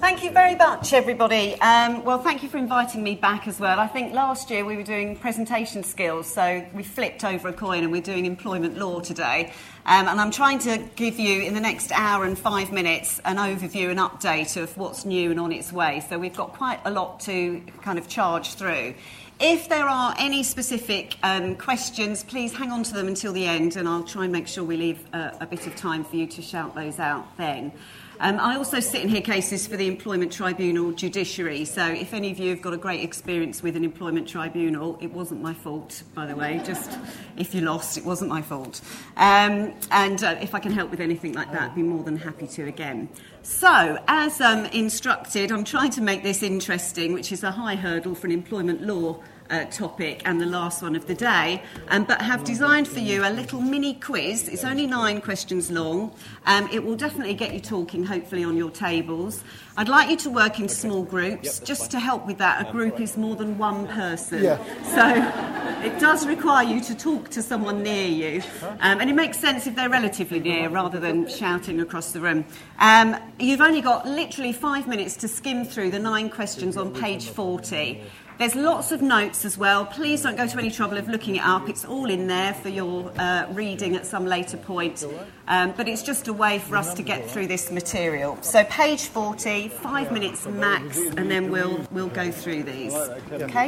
Thank you very much, everybody. Well, thank you for inviting me back as well. I think last year we were doing presentation skills, so we flipped over a coin and we're doing employment law today. And I'm trying to give you, in the next hour and 5 minutes, an overview and update of what's new and on its way. So we've got quite a lot to kind of charge through. If there are any specific questions, please hang on to them until the end, and I'll try and make sure we leave a bit of time for you to shout those out then. I also sit and hear cases for the Employment Tribunal judiciary, so if any of you have got a great experience with an employment tribunal, it wasn't my fault, by the way, just if you lost, it wasn't my fault. And if I can help with anything like that, I'd be more than happy to again. So, as instructed, I'm trying to make this interesting, which is a high hurdle for an employment law topic and the last one of the day, but have designed for you a little mini quiz. It's only 9 questions long. It will definitely get you talking, hopefully, on your tables. I'd like you to work in small groups. Just to help with that, a group is more than one person. So it does require you to talk to someone near you. And it makes sense if they're relatively near rather than shouting across the room. You've only got literally 5 minutes to skim through the 9 questions on page 40. There's lots of notes as well. Please don't go to any trouble of looking it up. It's all in there for your reading at some later point. But it's just a way for us to get through this material. So page 40, 5 minutes max, and then we'll go through these. Okay?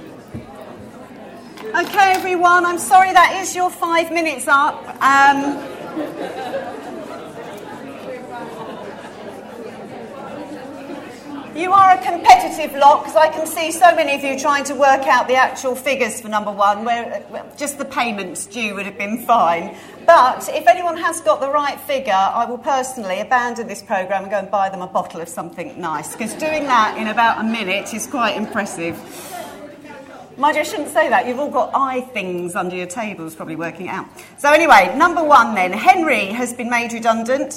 Okay, everyone. I'm sorry that is your 5 minutes up. You are a competitive lot, because I can see so many of you trying to work out the actual figures for number 1, where just the payments due would have been fine. But if anyone has got the right figure, I will personally abandon this programme and go and buy them a bottle of something nice, because doing that in about a minute is quite impressive. Mind you, I shouldn't say that. You've all got eye things under your tables probably working it out. So anyway, number 1 then. Henry has been made redundant.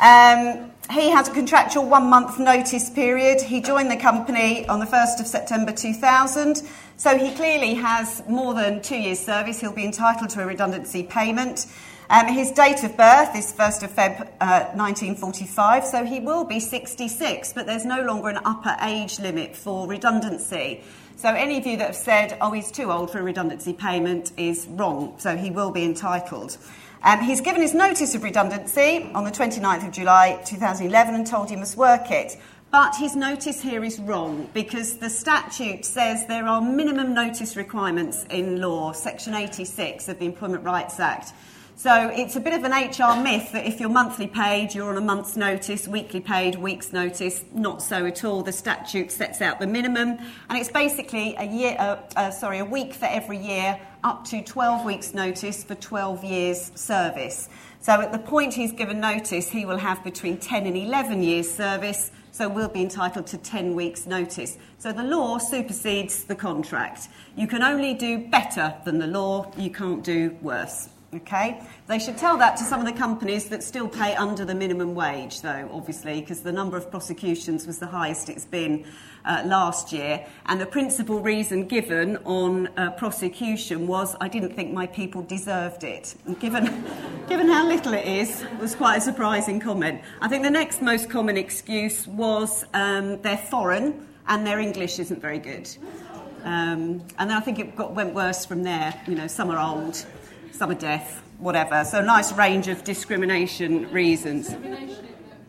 He has a contractual 1-month notice period. He joined the company on the 1st of September 2000. So he clearly has more than 2 years' service. He'll be entitled to a redundancy payment. His date of birth is 1st of Feb 1945, so he will be 66, but there's no longer an upper age limit for redundancy. So any of you that have said, oh, he's too old for a redundancy payment is wrong, so he will be entitled. He's given his notice of redundancy on the 29th of July 2011 and told he must work it. But his notice here is wrong, because the statute says there are minimum notice requirements in law, Section 86 of the Employment Rights Act. So it's a bit of an HR myth that if you're monthly paid, you're on a month's notice, weekly paid, week's notice. Not so at all. The statute sets out the minimum, and it's basically a week for every year, up to 12 weeks' notice for 12 years' service. So at the point he's given notice, he will have between 10 and 11 years' service, so we'll be entitled to 10 weeks' notice. So the law supersedes the contract. You can only do better than the law, you can't do worse. Okay, they should tell that to some of the companies that still pay under the minimum wage, though, obviously, because the number of prosecutions was the highest it's been last year. And the principal reason given on prosecution was, I didn't think my people deserved it. And given how little it is, it was quite a surprising comment. I think the next most common excuse was they're foreign and their English isn't very good. And then I think it went worse from there. You know, some are old, some are deaf, whatever. So a nice range of discrimination reasons. Discrimination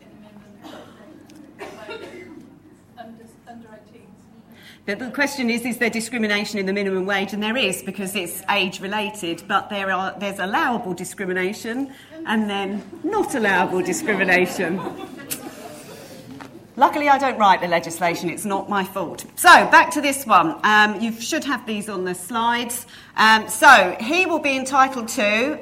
under 18s. But the question is there discrimination in the minimum wage? And there is, because it's age-related, but there's allowable discrimination and then not allowable discrimination. Luckily, I don't write the legislation. It's not my fault. So, back to this one. You should have these on the slides. So, he will be entitled to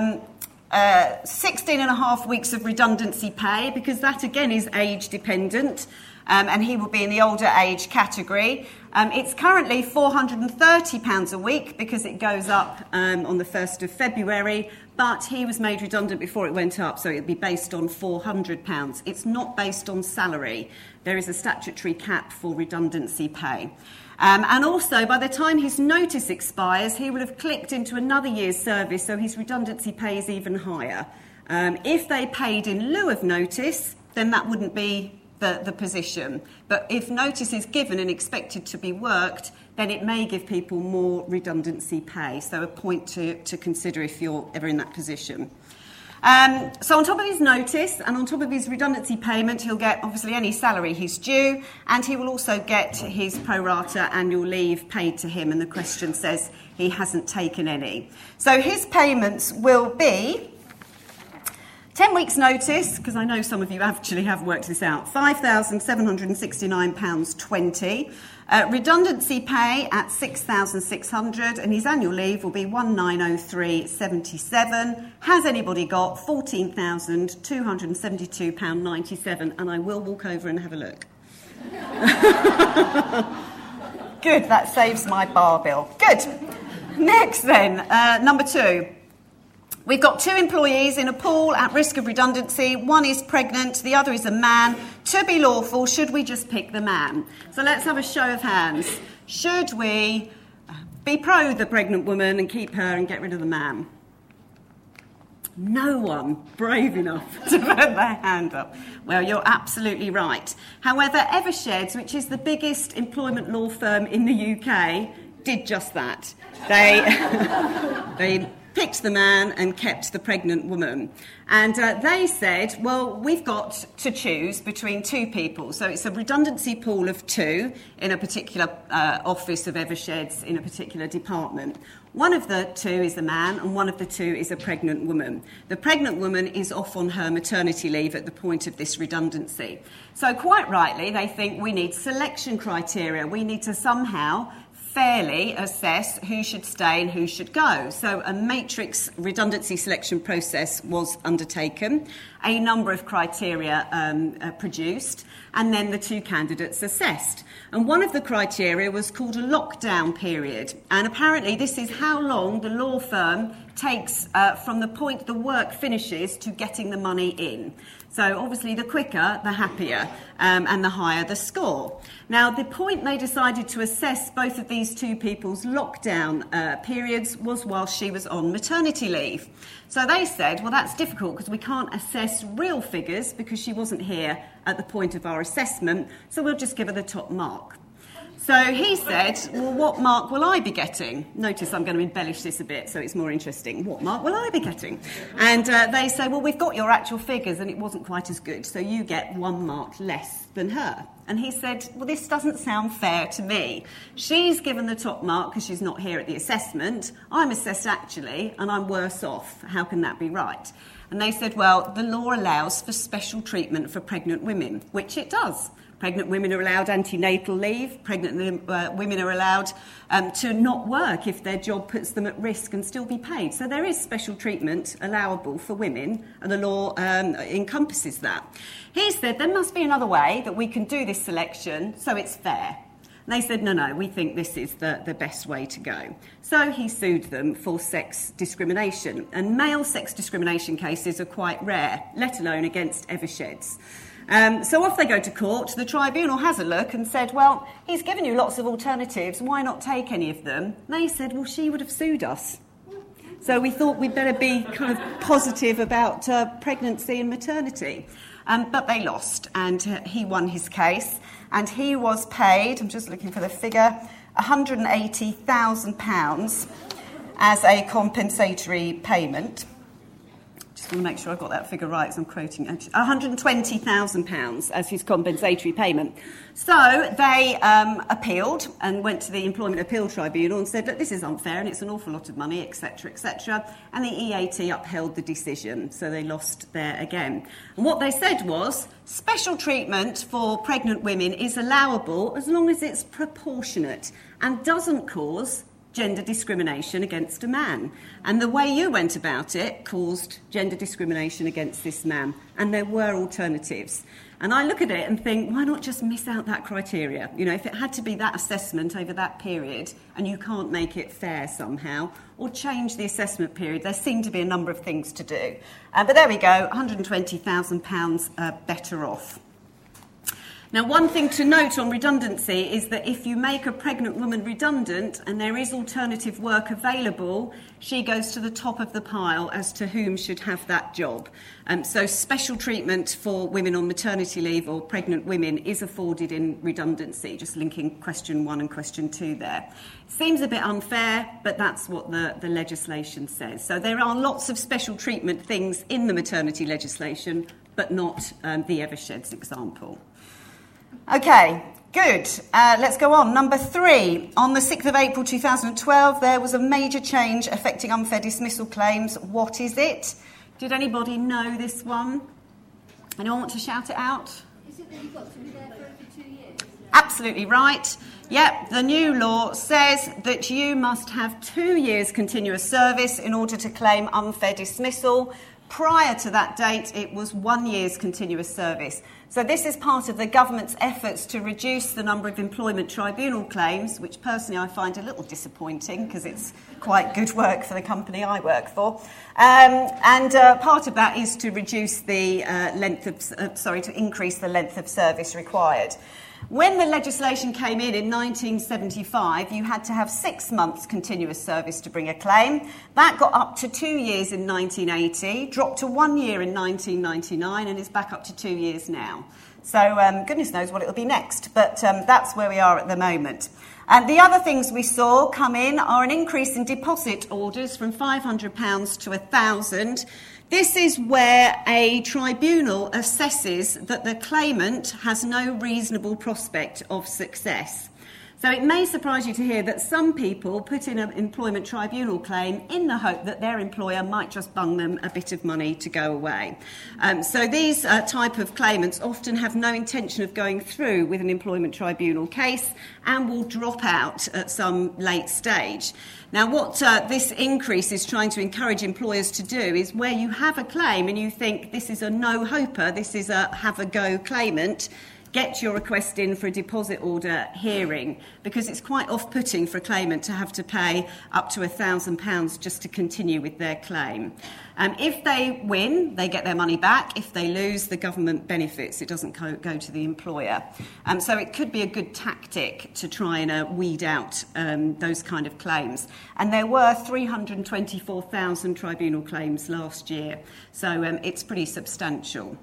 16 and a half weeks of redundancy pay, because that, again, is age-dependent, and he will be in the older age category. It's currently £430 a week, because it goes up on the 1st of February, but he was made redundant before it went up, so it would be based on £400. It's not based on salary. There is a statutory cap for redundancy pay. And also, by the time his notice expires, he will have clicked into another year's service, so his redundancy pay is even higher. If they paid in lieu of notice, then that wouldn't be the position. But if notice is given and expected to be worked, then it may give people more redundancy pay. So a point to consider if you're ever in that position. So on top of his notice and on top of his redundancy payment, he'll get obviously any salary he's due, and he will also get his pro rata annual leave paid to him, and the question says he hasn't taken any. So his payments will be 10 weeks' notice, because I know some of you actually have worked this out, £5,769.20. Redundancy pay at £6,600, and his annual leave will be £1,903.77. Has anybody got £14,272.97? And I will walk over and have a look. Good, that saves my bar bill. Good. Next then, number 2. We've got 2 employees in a pool at risk of redundancy. One is pregnant, the other is a man. To be lawful, should we just pick the man? So let's have a show of hands. Should we be pro the pregnant woman and keep her and get rid of the man? No one brave enough to put their hand up. Well, you're absolutely right. However, Eversheds, which is the biggest employment law firm in the UK, did just that. They picked the man and kept the pregnant woman. And they said, well, we've got to choose between 2 people. So it's a redundancy pool of 2 in a particular office of Eversheds in a particular department. One of the 2 is a man and one of the 2 is a pregnant woman. The pregnant woman is off on her maternity leave at the point of this redundancy. So quite rightly, they think we need selection criteria. We need to somehow fairly assess who should stay and who should go. So a matrix redundancy selection process was undertaken, a number of criteria produced, and then the 2 candidates assessed. And one of the criteria was called a lockdown period. And apparently this is how long the law firm takes from the point the work finishes to getting the money in. So obviously the quicker, the happier, and the higher the score. Now, the point they decided to assess both of these 2 people's lockdown periods was while she was on maternity leave. So they said, well, that's difficult because we can't assess real figures because she wasn't here at the point of our assessment, so we'll just give her the top mark. So he said, well, what mark will I be getting? Notice I'm going to embellish this a bit so it's more interesting. What mark will I be getting? And they say, well, we've got your actual figures and it wasn't quite as good, so you get 1 mark less than her. And he said, well, this doesn't sound fair to me. She's given the top mark because she's not here at the assessment. I'm assessed actually, and I'm worse off. How can that be right? And they said, well, the law allows for special treatment for pregnant women, which it does. Pregnant women are allowed antenatal leave. Pregnant women are allowed to not work if their job puts them at risk and still be paid. So there is special treatment allowable for women, and the law encompasses that. He said there must be another way that we can do this selection so it's fair. And they said, no, we think this is the best way to go. So he sued them for sex discrimination. And male sex discrimination cases are quite rare, let alone against Eversheds. So off they go to court. The tribunal has a look and said, well, he's given you lots of alternatives. Why not take any of them? And they said, well, she would have sued us. So we thought we'd better be kind of positive about pregnancy and maternity. But they lost, and he won his case. And he was paid, I'm just looking for the figure, £180,000 as a compensatory payment. Just want to make sure I've got that figure right, as I'm quoting £120,000 as his compensatory payment. So they appealed and went to the Employment Appeal Tribunal and said, look, this is unfair and it's an awful lot of money, etc., etc. And the EAT upheld the decision, so they lost there again. And what they said was, special treatment for pregnant women is allowable as long as it's proportionate and doesn't cause gender discrimination against a man. And the way you went about it caused gender discrimination against this man. And there were alternatives. And I look at it and think, why not just miss out that criteria? You know, if it had to be that assessment over that period and you can't make it fair somehow, or change the assessment period, there seem to be a number of things to do. But there we go, £120,000 better off. Now, one thing to note on redundancy is that if you make a pregnant woman redundant and there is alternative work available, she goes to the top of the pile as to whom should have that job. So special treatment for women on maternity leave or pregnant women is afforded in redundancy, just linking question 1 and question 2 there. Seems a bit unfair, but that's what the legislation says. So there are lots of special treatment things in the maternity legislation, but not the Eversheds example. OK, good. Let's go on. Number 3. On the 6th of April 2012, there was a major change affecting unfair dismissal claims. What is it? Did anybody know this one? Anyone want to shout it out? Is it that you've got to be there for over 2 years? Absolutely right. Yep, the new law says that you must have 2 years continuous service in order to claim unfair dismissal. Prior to that date, it was 1 year's continuous service. So this is part of the government's efforts to reduce the number of employment tribunal claims, which personally I find a little disappointing because it's quite good work for the company I work for. Part of that is to reduce the to increase the length of service required. When the legislation came in 1975, you had to have 6 months continuous service to bring a claim. That got up to 2 years in 1980, dropped to 1 year in 1999, and is back up to 2 years now. So goodness knows what it'll be next, but that's where we are at the moment. And the other things we saw come in are an increase in deposit orders from £500 to £1,000. This is where a tribunal assesses that the claimant has no reasonable prospect of success. So it may surprise you to hear that some people put in an employment tribunal claim in the hope that their employer might just bung them a bit of money to go away. So these type of claimants often have no intention of going through with an employment tribunal case and will drop out at some late stage. Now, what this increase is trying to encourage employers to do is where you have a claim and you think this is a no-hoper, this is a have-a-go claimant, get your request in for a deposit order hearing, because it's quite off-putting for a claimant to have to pay up to £1,000 just to continue with their claim. If they win, they get their money back. If they lose, the government benefits. It doesn't go to the employer. So it could be a good tactic to try and weed out those kind of claims. And there were 324,000 tribunal claims last year, so it's pretty substantial.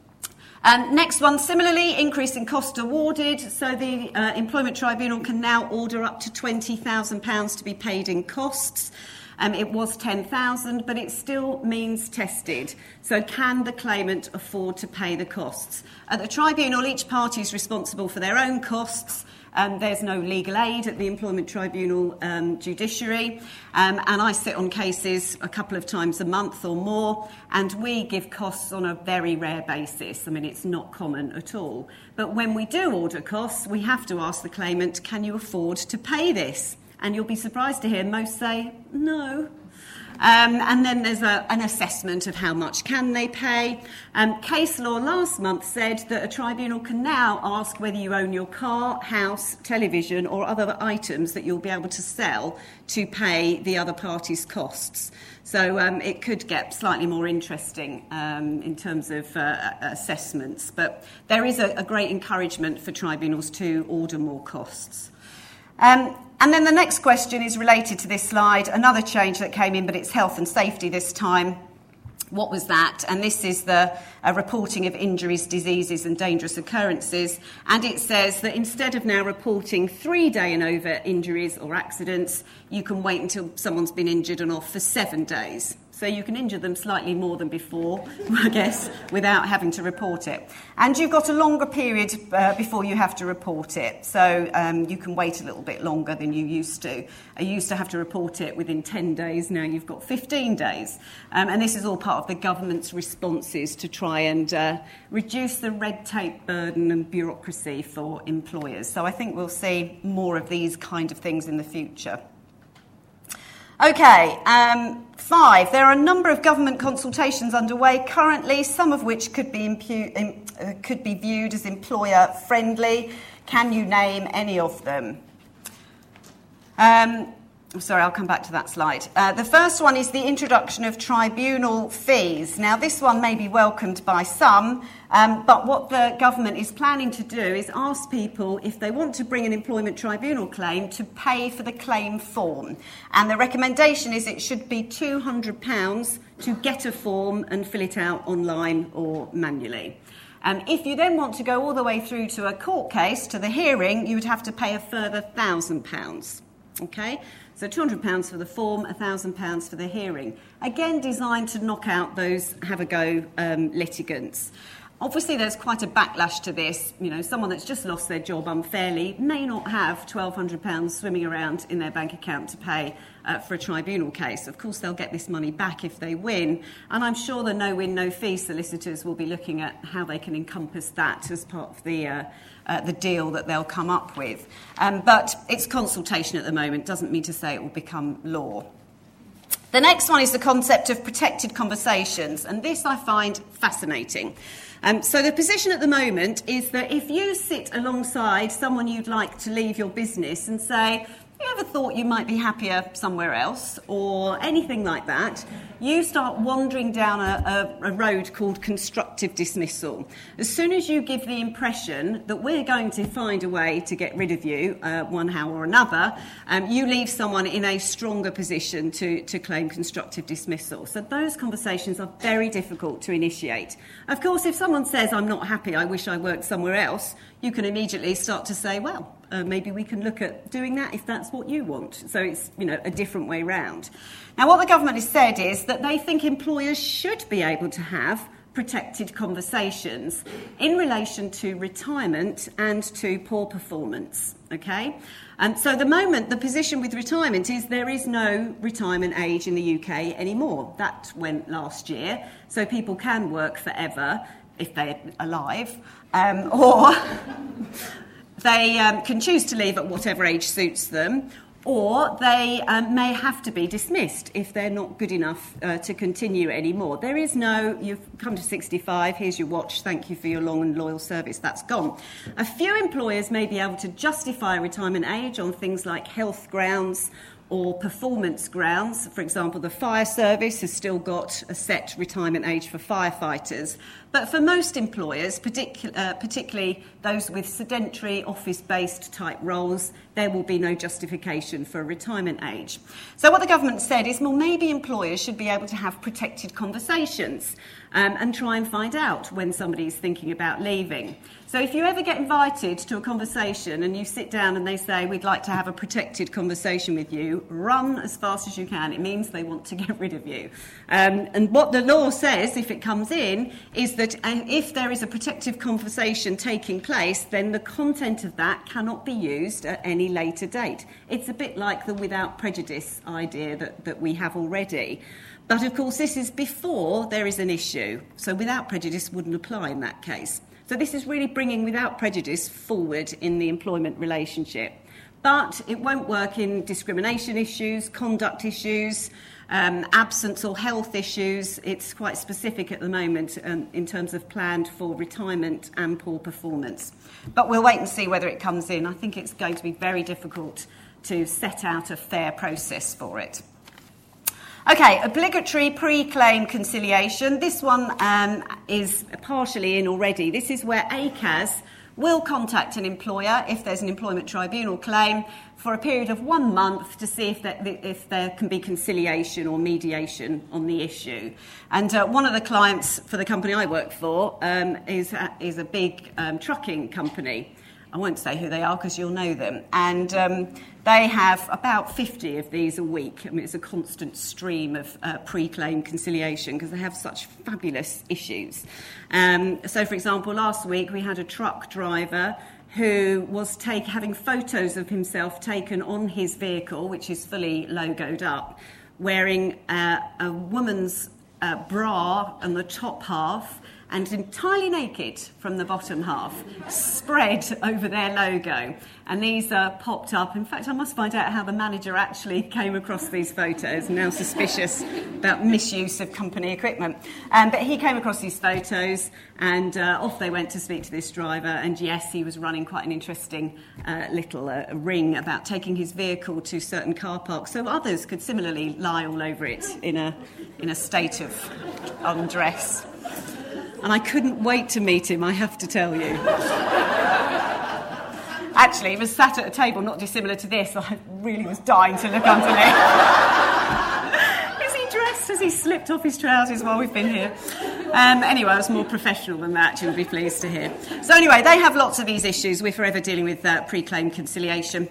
Next one, similarly, increase in cost awarded. So the Employment Tribunal can now order up to £20,000 to be paid in costs. It was £10,000, but it still means tested. So can the claimant afford to pay the costs? At the tribunal, each party is responsible for their own costs. There's no legal aid at the Employment Tribunal judiciary, and I sit on cases a couple of times a month or more, and we give costs on a very rare basis. I mean, it's not common at all. But when we do order costs, we have to ask the claimant, can you afford to pay this? And you'll be surprised to hear most say, no. And then there's an assessment of how much can they pay. Case law last month said that a tribunal can now ask whether you own your car, house, television or other items that you'll be able to sell to pay the other party's costs. So it could get slightly more interesting in terms of assessments. But there is a great encouragement for tribunals to order more costs. And then the next question is related to this slide, another change that came in, but it's health and safety this time. What was that? And this is the reporting of injuries, diseases and dangerous occurrences. And it says that instead of now reporting 3-day and over injuries or accidents, you can wait until someone's been injured and off for 7 days. So you can injure them slightly more than before, I guess, without having to report it. And you've got a longer period before you have to report it. So you can wait a little bit longer than you used to. You used to have to report it within 10 days. Now you've got 15 days. And this is all part of the government's responses to try and reduce the red tape burden and bureaucracy for employers. So I think we'll see more of these kind of things in the future. OK, 5. There are a number of government consultations underway currently, some of which could be viewed as employer-friendly. Can you name any of them? Sorry, I'll come back to that slide. The first one is the introduction of tribunal fees. Now, this one may be welcomed by some, but what the government is planning to do is ask people, if they want to bring an employment tribunal claim, to pay for the claim form. And the recommendation is it should be £200 to get a form and fill it out online or manually. If you then want to go all the way through to a court case, to the hearing, you would have to pay a further £1,000. Okay? So £200 for the form, £1,000 for the hearing. Again, designed to knock out those have-a-go litigants. Obviously, there's quite a backlash to this. You know, someone that's just lost their job unfairly may not have £1,200 swimming around in their bank account to pay for a tribunal case. Of course, they'll get this money back if they win. And I'm sure the no-win, no-fee solicitors will be looking at how they can encompass that as part of the deal that they'll come up with. But it's consultation at the moment. Doesn't mean to say it will become law. The next one is the concept of protected conversations, and this I find fascinating. So the position at the moment is that if you sit alongside someone you'd like to leave your business and say, you ever thought you might be happier somewhere else, or anything like that, you start wandering down a road called constructive dismissal. As soon as you give the impression that we're going to find a way to get rid of you, one how or another, you leave someone in a stronger position to claim constructive dismissal. So those conversations are very difficult to initiate. Of course, if someone says, I'm not happy, I wish I worked somewhere else, you can immediately start to say, well, maybe we can look at doing that if that's what you want. So it's, a different way round. Now, what the government has said is that they think employers should be able to have protected conversations in relation to retirement and to poor performance, okay? And so the position with retirement is there is no retirement age in the UK anymore. That went last year, so people can work forever if they're alive, or they can choose to leave at whatever age suits them, or they may have to be dismissed if they're not good enough to continue anymore. There is no, you've come to 65, here's your watch, thank you for your long and loyal service, that's gone. A few employers may be able to justify retirement age on things like health grounds or performance grounds. For example, the fire service has still got a set retirement age for firefighters. But for most employers, particularly those with sedentary, office-based type roles, there will be no justification for a retirement age. So what the government said is, well, maybe employers should be able to have protected conversations and try and find out when somebody is thinking about leaving. So if you ever get invited to a conversation and you sit down and they say, we'd like to have a protected conversation with you, run as fast as you can. It means they want to get rid of you. And what the law says, if it comes in, is that if there is a protective conversation taking place, then the content of that cannot be used at any later date. It's a bit like the without prejudice idea that we have already. But of course, this is before there is an issue. So without prejudice wouldn't apply in that case. So this is really bringing without prejudice forward in the employment relationship. But it won't work in discrimination issues, conduct issues, absence or health issues. It's quite specific at the moment in terms of planned for retirement and poor performance. But we'll wait and see whether it comes in. I think it's going to be very difficult to set out a fair process for it. Okay, obligatory pre-claim conciliation. This one is partially in already. This is where ACAS will contact an employer if there's an employment tribunal claim for a period of 1 month to see if there can be conciliation or mediation on the issue. And one of the clients for the company I work for is a big trucking company. I won't say who they are because you'll know them. And they have about 50 of these a week. I mean, it's a constant stream of pre-claim conciliation because they have such fabulous issues. So, for example, last week we had a truck driver who was having photos of himself taken on his vehicle, which is fully logoed up, wearing a woman's bra on the top half and entirely naked from the bottom half, spread over their logo. And these are popped up. In fact, I must find out how the manager actually came across these photos, now suspicious about misuse of company equipment. But he came across these photos, and off they went to speak to this driver. And yes, he was running quite an interesting little ring about taking his vehicle to certain car parks, so others could similarly lie all over it in a state of undress. And I couldn't wait to meet him, I have to tell you. Actually, he was sat at a table not dissimilar to this. I really was dying to look underneath. Is he dressed? Has he slipped off his trousers while we've been here? Anyway, I was more professional than that, you'll be pleased to hear. So anyway, they have lots of these issues. We're forever dealing with pre-claim conciliation.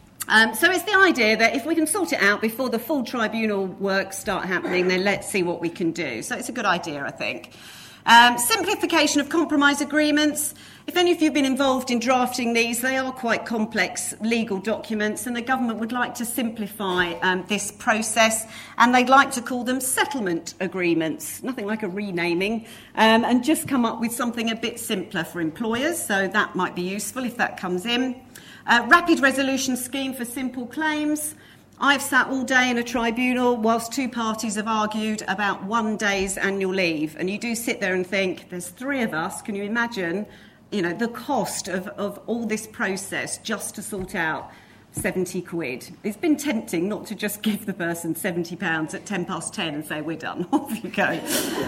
So it's the idea that if we can sort it out before the full tribunal work start happening, then let's see what we can do. So it's a good idea, I think. Simplification of compromise agreements. If any of you have been involved in drafting these, they are quite complex legal documents, and the government would like to simplify this process, and they'd like to call them settlement agreements, nothing like a renaming, and just come up with something a bit simpler for employers, so that might be useful if that comes in. Rapid resolution scheme for simple claims. I've sat all day in a tribunal whilst two parties have argued about 1 day's annual leave. And you do sit there and think, there's 3 of us. Can you imagine, the cost of all this process just to sort out 70 quid? It's been tempting not to just give the person £70 at 10:10 and say, we're done, off you go.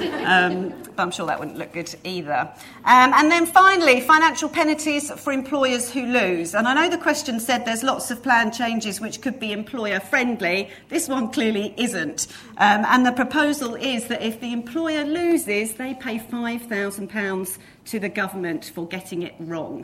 But I'm sure that wouldn't look good either. And then finally, financial penalties for employers who lose. And I know the question said there's lots of planned changes which could be employer-friendly. This one clearly isn't. And the proposal is that if the employer loses, they pay £5,000 to the government for getting it wrong.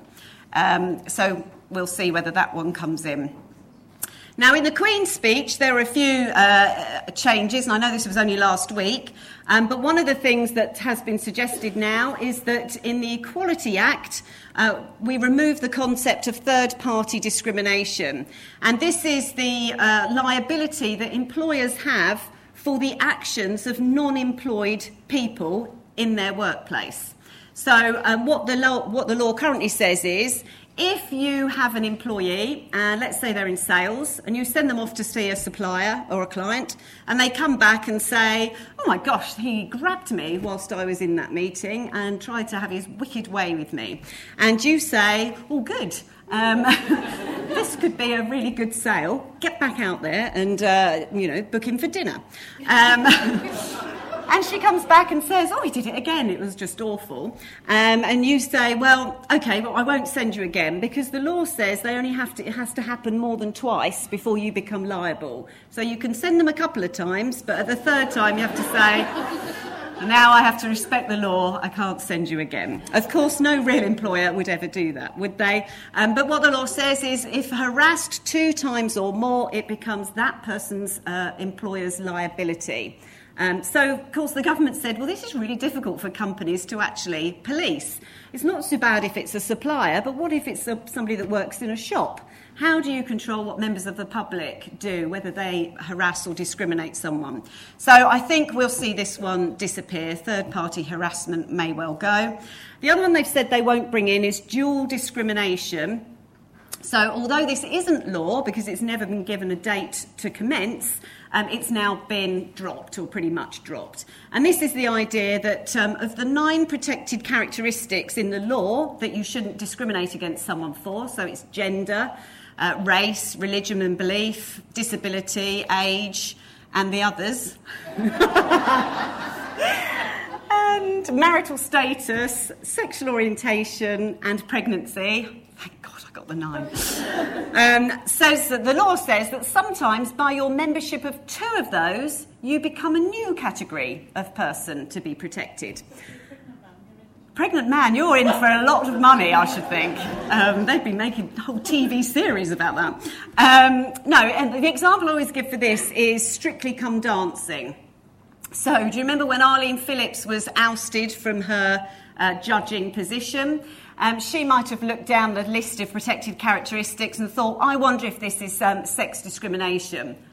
So we'll see whether that one comes in. Now, in the Queen's speech, there are a few changes, and I know this was only last week, but one of the things that has been suggested now is that in the Equality Act, we remove the concept of third-party discrimination. And this is the liability that employers have for the actions of non-employed people in their workplace. So what the law currently says is, if you have an employee, and let's say they're in sales, and you send them off to see a supplier or a client, and they come back and say, oh my gosh, he grabbed me whilst I was in that meeting and tried to have his wicked way with me. And you say, oh, good. This could be a really good sale. Get back out there and, book him for dinner. And she comes back and says, oh, he did it again, it was just awful. And you say, well, OK, well, I won't send you again, because the law says it has to happen more than twice before you become liable. So you can send them a couple of times, but at the third time you have to say, now I have to respect the law, I can't send you again. Of course, no real employer would ever do that, would they? But what the law says is, if harassed 2 times or more, it becomes that person's employer's liability. So, of course, the government said, well, this is really difficult for companies to actually police. It's not so bad if it's a supplier, but what if it's somebody that works in a shop? How do you control what members of the public do, whether they harass or discriminate someone? So I think we'll see this one disappear. Third-party harassment may well go. The other one they've said they won't bring in is dual discrimination. So although this isn't law, because it's never been given a date to commence, it's now been dropped, or pretty much dropped. And this is the idea that of the 9 protected characteristics in the law that you shouldn't discriminate against someone for, so it's gender, race, religion and belief, disability, age, and the others. And marital status, sexual orientation, and pregnancy. Thank God I got the 9. Says that the law says that sometimes by your membership of 2 of those, you become a new category of person to be protected. Pregnant man, you're in for a lot of money, I should think. They've been making a whole TV series about that. No, and the example I always give for this is Strictly Come Dancing. So, do you remember when Arlene Phillips was ousted from her judging position? She might have looked down the list of protected characteristics and thought, I wonder if this is sex discrimination.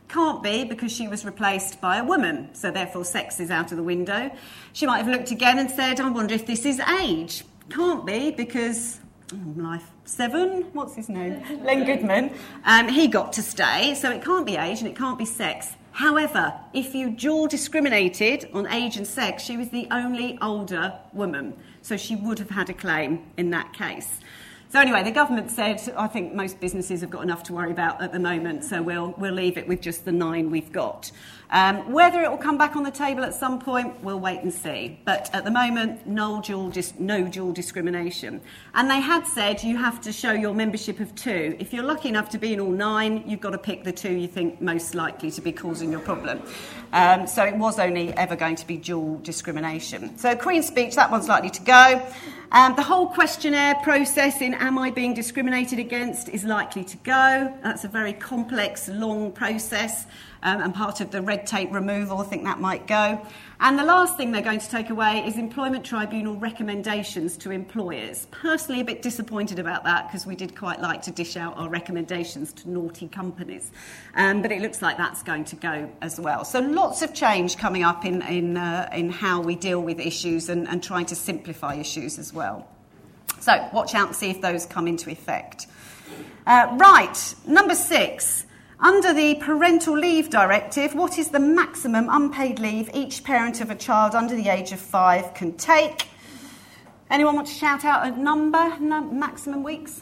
Can't be because she was replaced by a woman, so therefore sex is out of the window. She might have looked again and said, I wonder if this is age. Can't be because, life 7, what's his name? Len Goodman. He got to stay, so it can't be age and it can't be sex. However, if you dual discriminated on age and sex, she was the only older woman, so she would have had a claim in that case. So anyway, the government said, I think most businesses have got enough to worry about at the moment, so we'll leave it with just the 9 we've got. Whether it will come back on the table at some point, we'll wait and see. But at the moment, no dual discrimination. And they had said you have to show your membership of 2. If you're lucky enough to be in all 9, you've got to pick the 2 you think most likely to be causing your problem. So it was only ever going to be dual discrimination. So Queen's Speech, that one's likely to go. The whole questionnaire process in Am I Being Discriminated Against is likely to go. That's a very complex, long process, and part of the red tape removal, I think that might go. And the last thing they're going to take away is Employment Tribunal recommendations to employers. Personally, a bit disappointed about that because we did quite like to dish out our recommendations to naughty companies. But it looks like that's going to go as well. So lots of change coming up in how we deal with issues and trying to simplify issues as well. So watch out and see if those come into effect. Right, number 6. Under the Parental Leave Directive, what is the maximum unpaid leave each parent of a child under the age of 5 can take? Anyone want to shout out a number? Maximum weeks?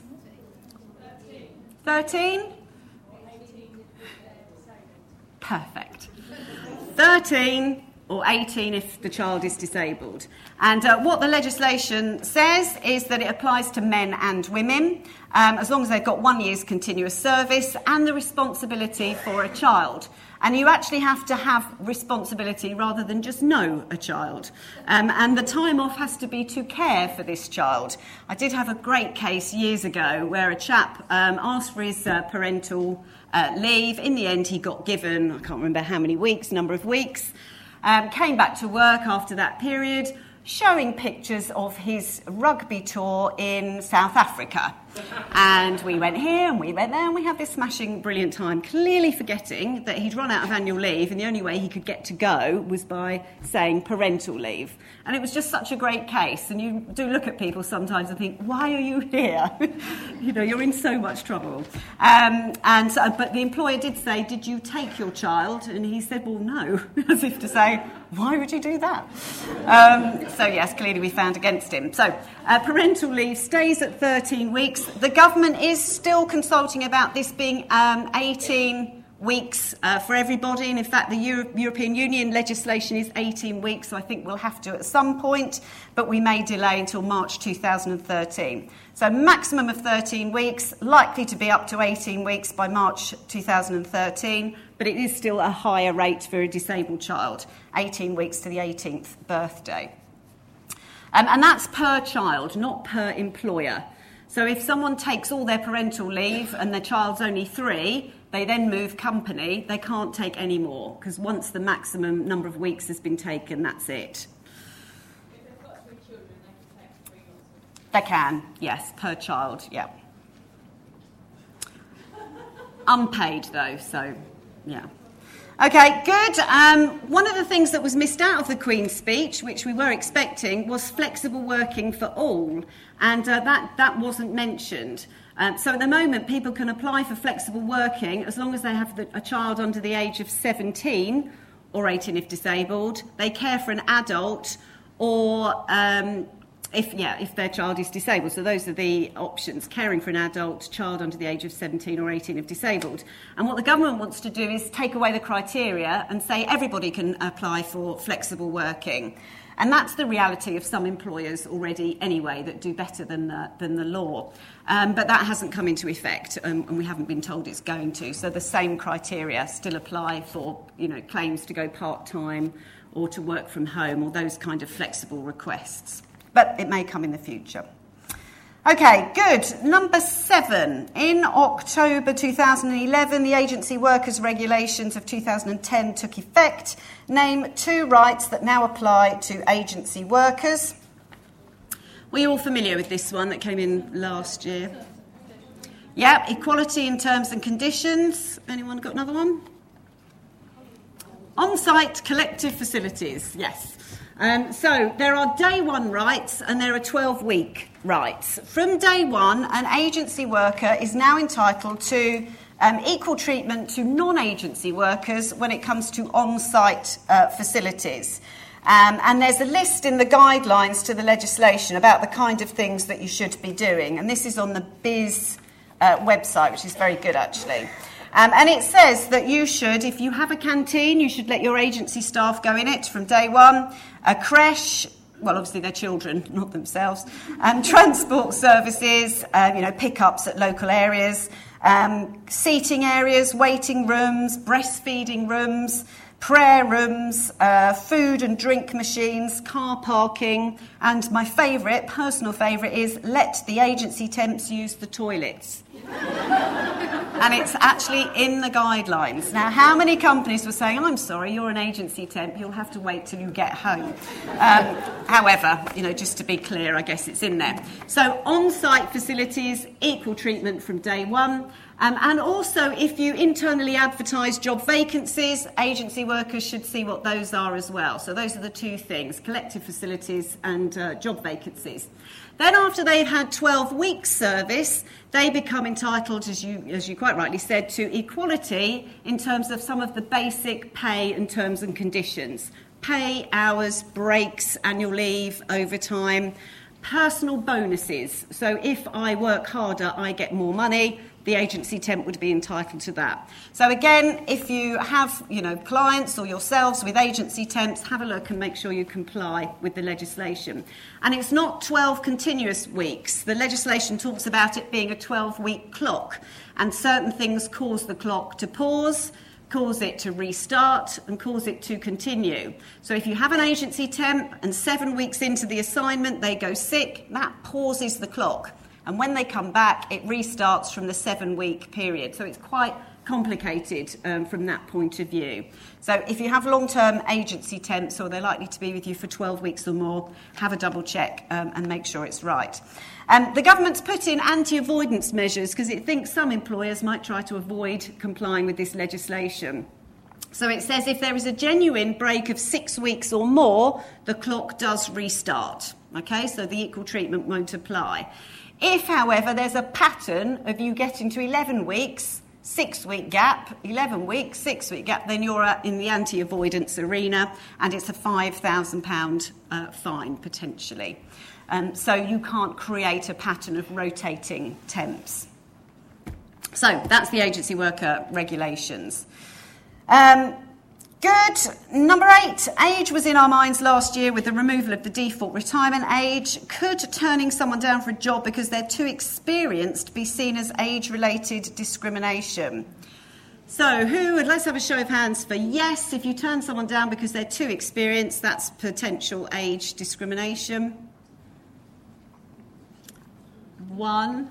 13? Perfect. 13 or 18 if the child is disabled. And what the legislation says is that it applies to men and women, as long as they've got 1 year's continuous service and the responsibility for a child. And you actually have to have responsibility rather than just know a child. And the time off has to be to care for this child. I did have a great case years ago where a chap asked for his parental leave. In the end, he got given, I can't remember how many weeks, number of weeks. Came back to work after that period, showing pictures of his rugby tour in South Africa. And we went here and we went there and we had this smashing, brilliant time, clearly forgetting that he'd run out of annual leave and the only way he could get to go was by saying parental leave. And it was just such a great case. And you do look at people sometimes and think, why are you here? You know, you're in so mumuch trouble. But the employer did say, did you take your child? And he said, well, no, as if to say, why would you do that? So, yes, clearly we found against him. So, parental leave stays at 13 weeks. The government is still consulting about this being 18 weeks for everybody. And in fact, the European Union legislation is 18 weeks, so I think we'll have to at some point, but we may delay until March 2013. So maximum of 13 weeks, likely to be up to 18 weeks by March 2013, but it is still a higher rate for a disabled child, 18 weeks to the 18th birthday. And that's per child, not per employer. So if someone takes all their parental leave and their child's only 3, they then move company, they can't take any more, because once the maximum number of weeks has been taken, that's it. If they've got 3 children, they can take 3 also. They can, yes, per child, yeah. Unpaid, though, so, yeah. OK, good. One of the things that was missed out of the Queen's Speech, which we were expecting, was flexible working for all. And that wasn't mentioned. So at the moment, people can apply for flexible working as long as they have a child under the age of 17 or 18 if disabled. They care for an adult or if their child is disabled. So those are the options: caring for an adult, child under the age of 17 or 18 if disabled. And what the government wants to do is take away the criteria and say everybody can apply for flexible working. And that's the reality of some employers already anyway that do better than the law. But that hasn't come into effect, and we haven't been told it's going to. So the same criteria still apply for, claims to go part-time or to work from home or those kind of flexible requests. But it may come in the future. OK, good. Number 7. In October 2011, the Agency Workers Regulations of 2010 took effect. Name 2 rights that now apply to agency workers. Were you all familiar with this one that came in last year? Yeah, equality in terms and conditions. Anyone got another one? On-site collective facilities, yes. So there are day one rights and there are 12-week rights. From day one, an agency worker is now entitled to equal treatment to non-agency workers when it comes to on-site facilities. And there's a list in the guidelines to the legislation about the kind of things that you should be doing. And this is on the BIS website, which is very good, actually. And it says that you should, if you have a canteen, you should let your agency staff go in it from day one. A creche, well, obviously they're children, not themselves. Transport services, pickups at local areas. Seating areas, waiting rooms, breastfeeding rooms, prayer rooms, food and drink machines, car parking, and my personal favourite is let the agency temps use the toilets. And it's actually in the guidelines. Now, how many companies were saying, I'm sorry, you're an agency temp, you'll have to wait till you get home. However, just to be clear, I guess it's in there. So on-site facilities, equal treatment from day one. And also, if you internally advertise job vacancies, agency workers should see what those are as well. So those are the two things, collective facilities and job vacancies. Then after they've had 12 weeks service, they become entitled, as you quite rightly said, to equality in terms of some of the basic pay and terms and conditions. Pay, hours, breaks, annual leave, overtime, personal bonuses. So if I work harder, I get more money. The agency temp would be entitled to that. So again, if you have, clients or yourselves with agency temps, have a look and make sure you comply with the legislation. And it's not 12 continuous weeks. The legislation talks about it being a 12-week clock, and certain things cause the clock to pause, cause it to restart, and cause it to continue. So if you have an agency temp and 7 weeks into the assignment they go sick, that pauses the clock. And when they come back, it restarts from the 7-week period. So it's quite complicated from that point of view. So if you have long-term agency temps, or they're likely to be with you for 12 weeks or more, have a double check and make sure it's right. The government's put in anti-avoidance measures because it thinks some employers might try to avoid complying with this legislation. So it says if there is a genuine break of 6 weeks or more, the clock does restart. Okay, so the equal treatment won't apply. If, however, there's a pattern of you getting to 11 weeks, 6-week gap, 11 weeks, 6-week gap, then you're in the anti-avoidance arena, and it's a £5,000 fine, potentially. So you can't create a pattern of rotating temps. So that's the agency worker regulations. Good. Number 8, age was in our minds last year with the removal of the default retirement age. Could turning someone down for a job because they're too experienced be seen as age-related discrimination? So let's have a show of hands for yes. If you turn someone down because they're too experienced, that's potential age discrimination. 1,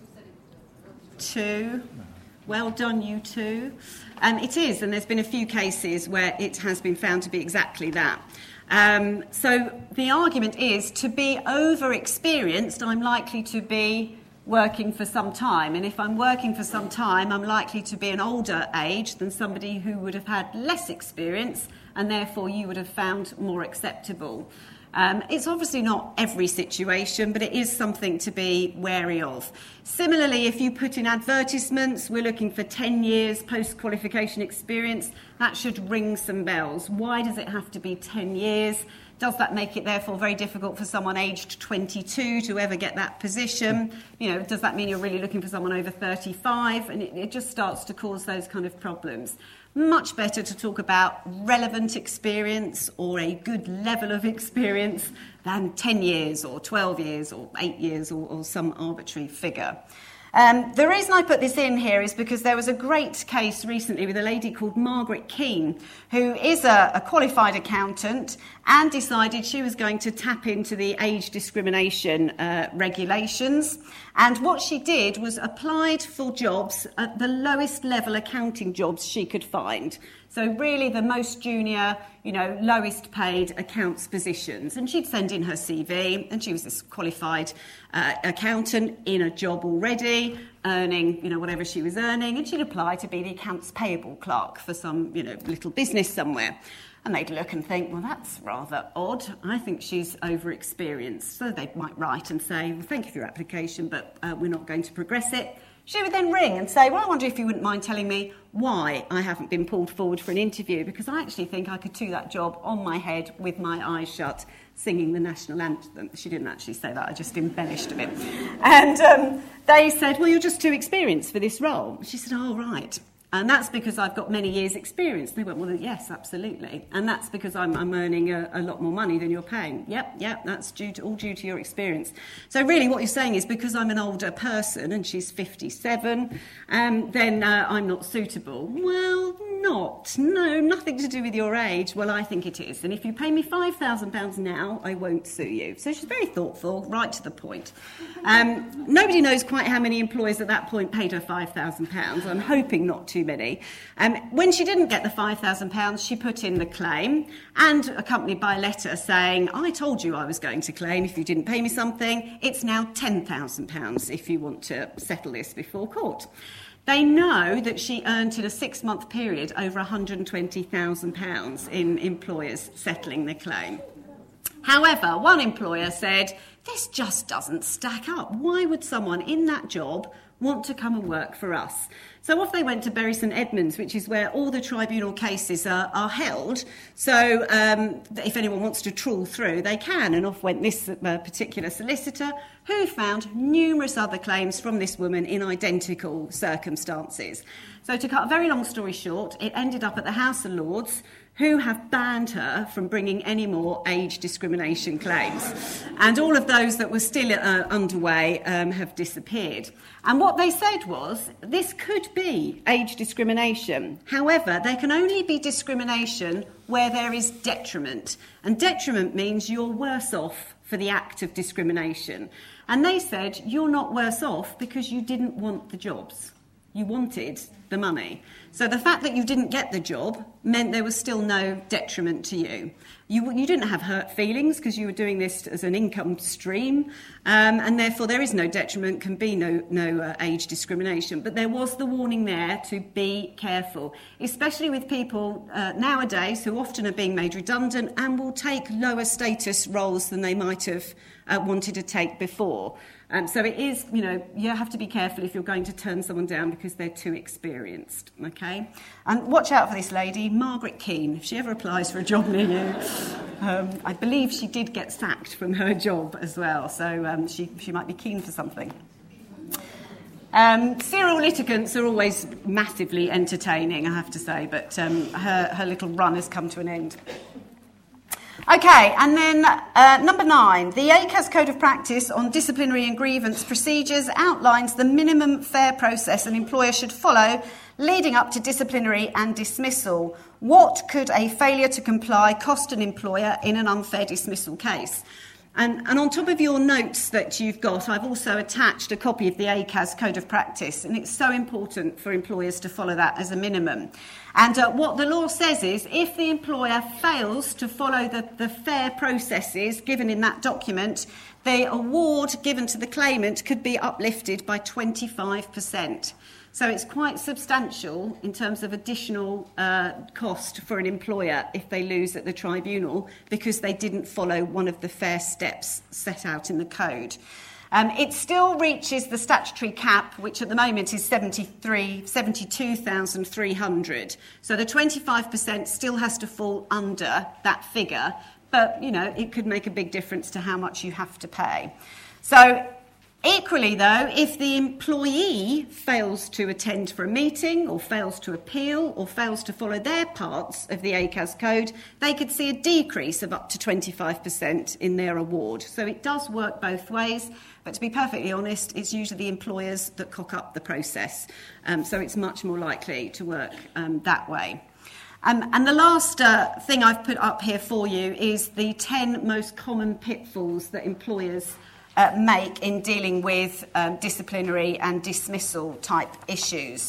2. Well done, you two. It is, and there's been a few cases where it has been found to be exactly that. So the argument is, to be over-experienced, I'm likely to be working for some time. And if I'm working for some time, I'm likely to be an older age than somebody who would have had less experience, and therefore you would have found more acceptable. It's obviously not every situation, but it is something to be wary of. Similarly, if you put in advertisements, we're looking for 10 years post-qualification experience, that should ring some bells. Why does it have to be 10 years? Does that make it, therefore, very difficult for someone aged 22 to ever get that position? Does that mean you're really looking for someone over 35? And it just starts to cause those kind of problems. Much better to talk about relevant experience or a good level of experience than 10 years or 12 years or 8 years or some arbitrary figure. The reason I put this in here is because there was a great case recently with a lady called Margaret Keane, who is a qualified accountant and decided she was going to tap into the age discrimination regulations. And what she did was applied for jobs at the lowest level accounting jobs she could find. So really the most junior, lowest paid accounts positions. And she'd send in her CV, and she was this qualified accountant in a job already, earning, whatever she was earning, and she'd apply to be the accounts payable clerk for some, little business somewhere. And they'd look and think, well, that's rather odd. I think she's over-experienced. So they might write and say, well, thank you for your application, but we're not going to progress it. She would then ring and say, well, I wonder if you wouldn't mind telling me why I haven't been pulled forward for an interview, because I actually think I could do that job on my head with my eyes shut, singing the national anthem. She didn't actually say that, I just embellished a bit. And they said, well, you're just too experienced for this role. She said, oh, right. And that's because I've got many years' experience. They went, well, yes, absolutely. And that's because I'm earning a lot more money than you're paying. Yep, that's all due to your experience. So really what you're saying is because I'm an older person and she's 57, then I'm not suitable. Well, nothing to do with your age. Well, I think it is. And if you pay me £5,000 now, I won't sue you. So she's very thoughtful, right to the point. Nobody knows quite how many employers at that point paid her £5,000. I'm hoping not too many. When she didn't get the £5,000, she put in the claim, and accompanied by a letter saying, I told you I was going to claim if you didn't pay me something. It's now £10,000 if you want to settle this before court. They know that she earned in a 6-month period over £120,000 in employers settling the claim. However, one employer said, this just doesn't stack up. Why would someone in that job want to come and work for us? So off they went to Bury St Edmunds, which is where all the tribunal cases are held. So if anyone wants to trawl through, they can. And off went this particular solicitor, who found numerous other claims from this woman in identical circumstances. So to cut a very long story short, it ended up at the House of Lords, who have banned her from bringing any more age discrimination claims. And all of those that were still underway have disappeared. And what they said was, this could be age discrimination. However, there can only be discrimination where there is detriment. And detriment means you're worse off for the act of discrimination. And they said, you're not worse off because you didn't want the jobs. You wanted the money. So the fact that you didn't get the job meant there was still no detriment to you. You didn't have hurt feelings because you were doing this as an income stream, and therefore there is no detriment, can be no age discrimination. But there was the warning there to be careful, especially with people nowadays who often are being made redundant and will take lower status roles than they might have wanted to take before. So it is, you have to be careful if you're going to turn someone down because they're too experienced, okay? And watch out for this lady, Margaret Keane. If she ever applies for a job near you, I believe she did get sacked from her job as well, so she might be keen for something. Serial litigants are always massively entertaining, I have to say, but her little run has come to an end. Okay, and then number 9, the ACAS Code of Practice on Disciplinary and Grievance Procedures outlines the minimum fair process an employer should follow leading up to disciplinary and dismissal. What could a failure to comply cost an employer in an unfair dismissal case? And on top of your notes that you've got, I've also attached a copy of the ACAS Code of Practice, and it's so important for employers to follow that as a minimum. And what the law says is, if the employer fails to follow the fair processes given in that document, the award given to the claimant could be uplifted by 25%. So it's quite substantial in terms of additional cost for an employer if they lose at the tribunal because they didn't follow one of the fair steps set out in the code. It still reaches the statutory cap, which at the moment is 72,300. So the 25% still has to fall under that figure, but, it could make a big difference to how much you have to pay. So equally, though, if the employee fails to attend for a meeting or fails to appeal or fails to follow their parts of the ACAS code, they could see a decrease of up to 25% in their award. So it does work both ways, but to be perfectly honest, it's usually the employers that cock up the process. So it's much more likely to work that way. And the last thing I've put up here for you is the 10 most common pitfalls that employers make in dealing with disciplinary and dismissal type issues.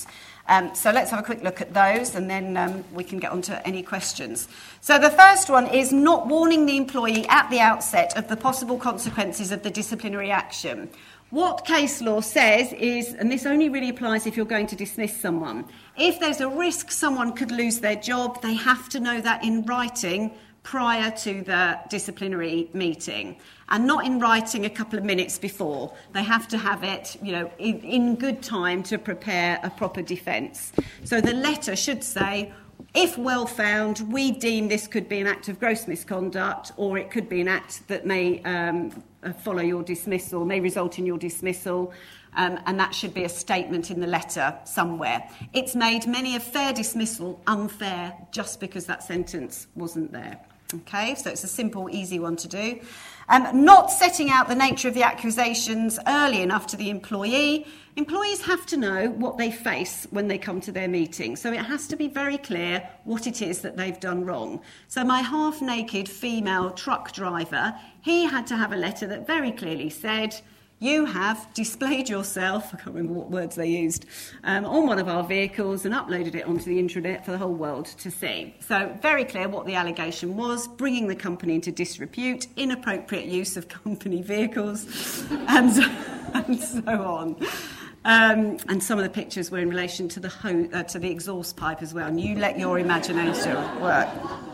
So let's have a quick look at those, and then we can get on to any questions. So the first one is not warning the employee at the outset of the possible consequences of the disciplinary action. What case law says is, and this only really applies if you're going to dismiss someone, if there's a risk someone could lose their job, they have to know that in writing prior to the disciplinary meeting, and not in writing a couple of minutes before. They have to have it, in good time to prepare a proper defence. So the letter should say, if well found, we deem this could be an act of gross misconduct, or it could be an act that may follow your dismissal, may result in your dismissal, and that should be a statement in the letter somewhere. It's made many a fair dismissal unfair just because that sentence wasn't there. Okay, so it's a simple, easy one to do. Not setting out the nature of the accusations early enough to the employee. Employees have to know what they face when they come to their meeting, so it has to be very clear what it is that they've done wrong. So my half-naked female truck driver, he had to have a letter that very clearly said, you have displayed yourself, I can't remember what words they used, on one of our vehicles and uploaded it onto the intranet for the whole world to see. So very clear what the allegation was, bringing the company into disrepute, inappropriate use of company vehicles, and so on. And some of the pictures were in relation to the exhaust pipe as well, and you let your imagination work.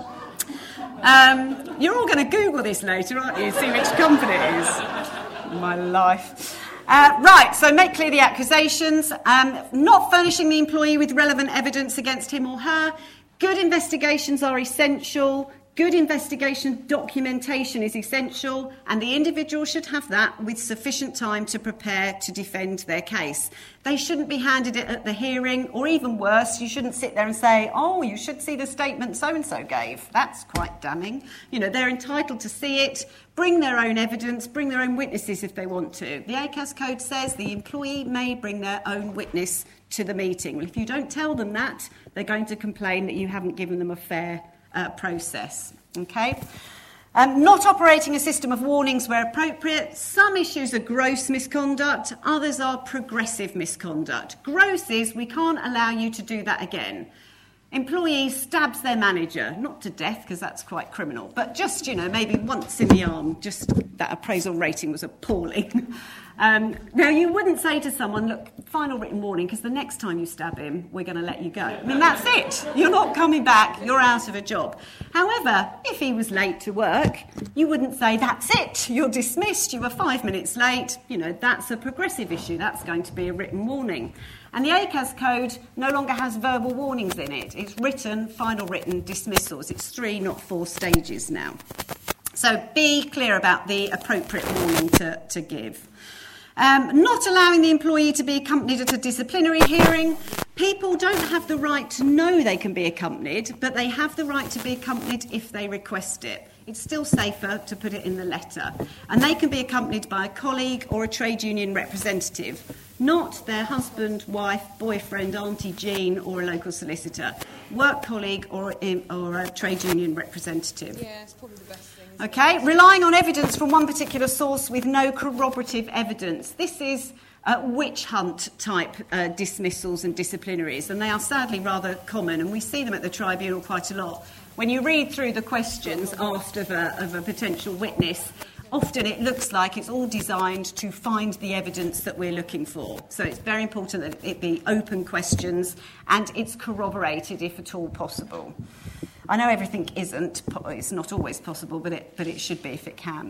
You're all going to Google this later, aren't you? See which company it is. My life. Right, so make clear the accusations. Not furnishing the employee with relevant evidence against him or her. Good investigations are essential. Good investigation documentation is essential, and the individual should have that with sufficient time to prepare to defend their case. They shouldn't be handed it at the hearing, or even worse, you shouldn't sit there and say, oh, you should see the statement so-and-so gave. That's quite damning. They're entitled to see it, bring their own evidence, bring their own witnesses if they want to. The ACAS code says the employee may bring their own witness to the meeting. Well, if you don't tell them that, they're going to complain that you haven't given them a fair process. Okay? Not operating a system of warnings where appropriate. Some issues are gross misconduct, others are progressive misconduct. Gross is, we can't allow you to do that again. Employee stabs their manager, not to death because that's quite criminal, but just, maybe once in the arm, just that appraisal rating was appalling. Now, you wouldn't say to someone, look, final written warning, because the next time you stab him, we're going to let you go. I mean, that's it. You're not coming back. You're out of a job. However, if he was late to work, you wouldn't say, that's it. You're dismissed. You were 5 minutes late. That's a progressive issue. That's going to be a written warning. And the ACAS code no longer has verbal warnings in it. It's written, final written dismissals. It's 3, not 4 stages now. So be clear about the appropriate warning to give. Not allowing the employee to be accompanied at a disciplinary hearing. People don't have the right to know they can be accompanied, but they have the right to be accompanied if they request it. It's still safer to put it in the letter. And they can be accompanied by a colleague or a trade union representative, not their husband, wife, boyfriend, Auntie Jean, or a local solicitor. Work colleague or a trade union representative. Yeah, it's probably the best thing. Okay, relying on evidence from one particular source with no corroborative evidence. This is witch hunt type dismissals and disciplinaries, and they are sadly rather common, and we see them at the tribunal quite a lot. When you read through the questions asked of a potential witness, often it looks like it's all designed to find the evidence that we're looking for. So it's very important that it be open questions and it's corroborated if at all possible. I know everything isn't, it's not always possible, but it should be if it can.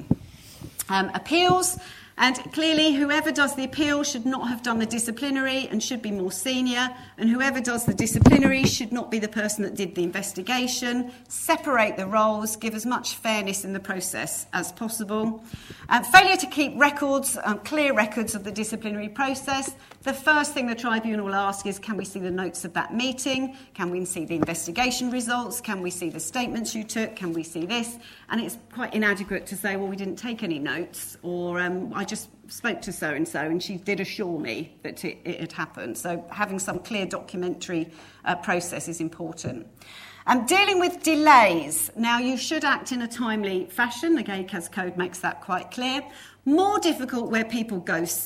Appeals. And clearly, whoever does the appeal should not have done the disciplinary and should be more senior. And whoever does the disciplinary should not be the person that did the investigation. Separate the roles, give as much fairness in the process as possible. Failure to keep records, clear records of the disciplinary process. The first thing the tribunal will ask is, can we see the notes of that meeting? Can we see the investigation results? Can we see the statements you took? Can we see this? And it's quite inadequate to say, well, we didn't take any notes, or I just spoke to so-and-so and she did assure me that it had happened. So having some clear documentary process is important. Dealing with delays. Now, you should act in a timely fashion. The ACAS code makes that quite clear. More difficult where people go sick.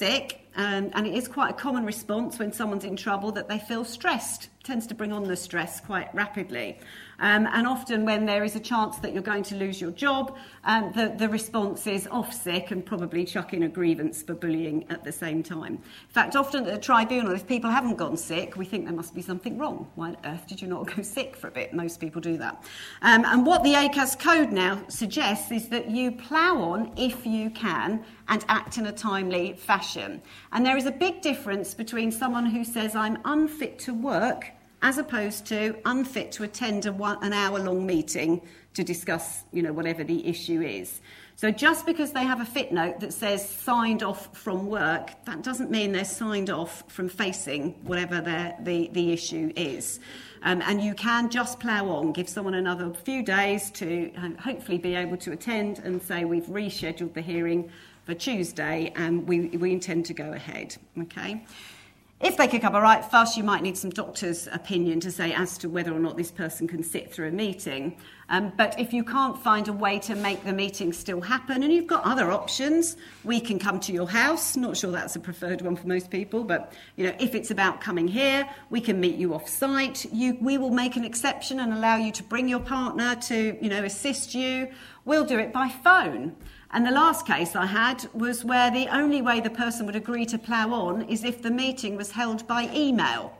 and it is quite a common response when someone's in trouble that they feel stressed. It tends to bring on the stress quite rapidly. And often when there is a chance that you're going to lose your job, the response is off sick and probably chuck in a grievance for bullying at the same time. In fact, often at the tribunal, if people haven't gone sick, we think there must be something wrong. Why on earth did you not go sick for a bit? Most people do that. And what the ACAS code now suggests is that you plough on if you can and act in a timely fashion. And there is a big difference between someone who says, I'm unfit to work, as opposed to unfit to attend an hour-long meeting to discuss, whatever the issue is. So just because they have a fit note that says signed off from work, that doesn't mean they're signed off from facing whatever the issue is. And you can just plough on, give someone another few days to hopefully be able to attend and say we've rescheduled the hearing for Tuesday and we intend to go ahead, okay? If they kick up a right fuss, you might need some doctor's opinion to say as to whether or not this person can sit through a meeting. But if you can't find a way to make the meeting still happen, and you've got other options, we can come to your house. Not sure that's a preferred one for most people, but if it's about coming here, we can meet you off site. We will make an exception and allow you to bring your partner to assist you. We'll do it by phone. And the last case I had was where the only way the person would agree to plough on is if the meeting was held by email.